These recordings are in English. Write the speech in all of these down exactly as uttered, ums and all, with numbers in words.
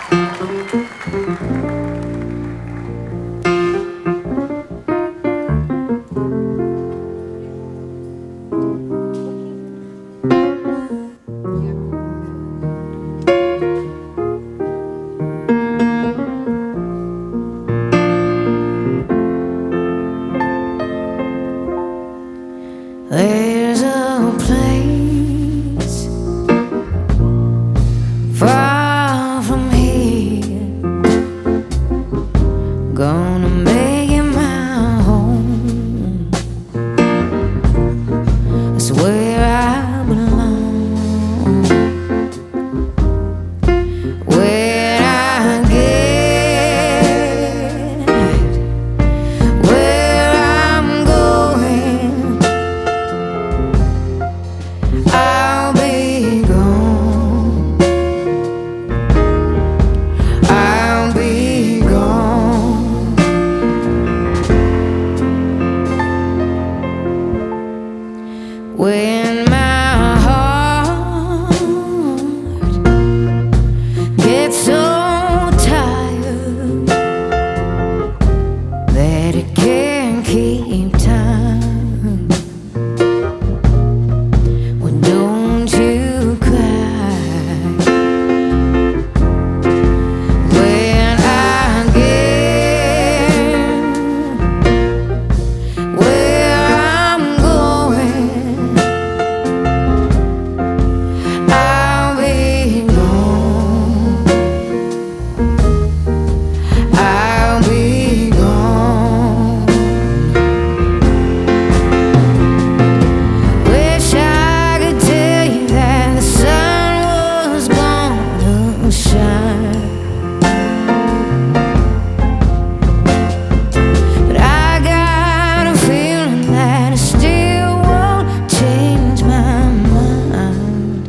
There's a place far from here, gonna make it my home. It's where I belong, where I get, where I'm going. I'll be gone, I'll be gone, when my heart gets so tired that it can't keep time. Don't you cry when I get where I'm going. I'll be gone, I'll be gone. Wish I shine, but I got a feeling that I still won't change my mind.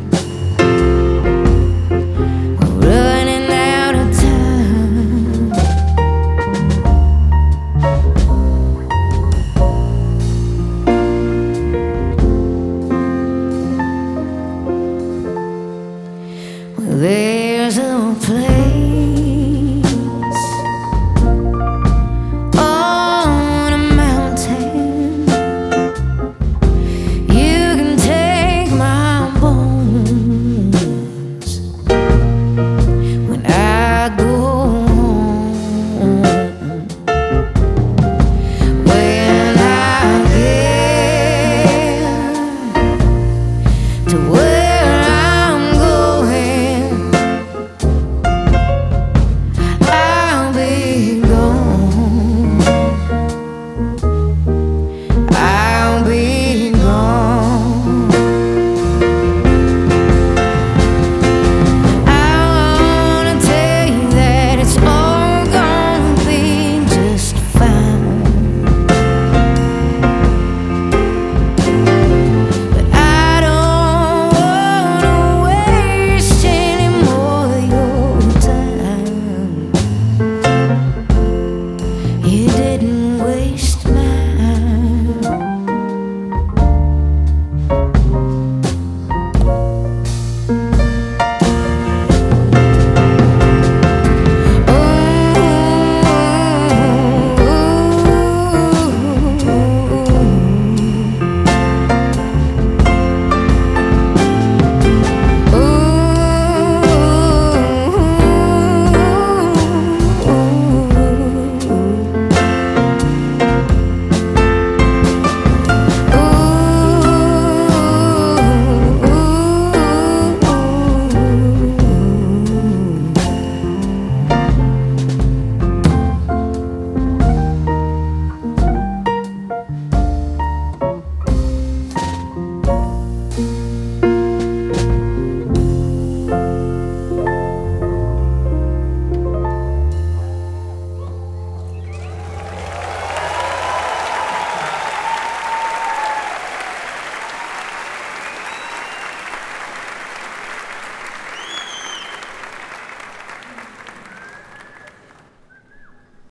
We're running out of time. Well, there's a place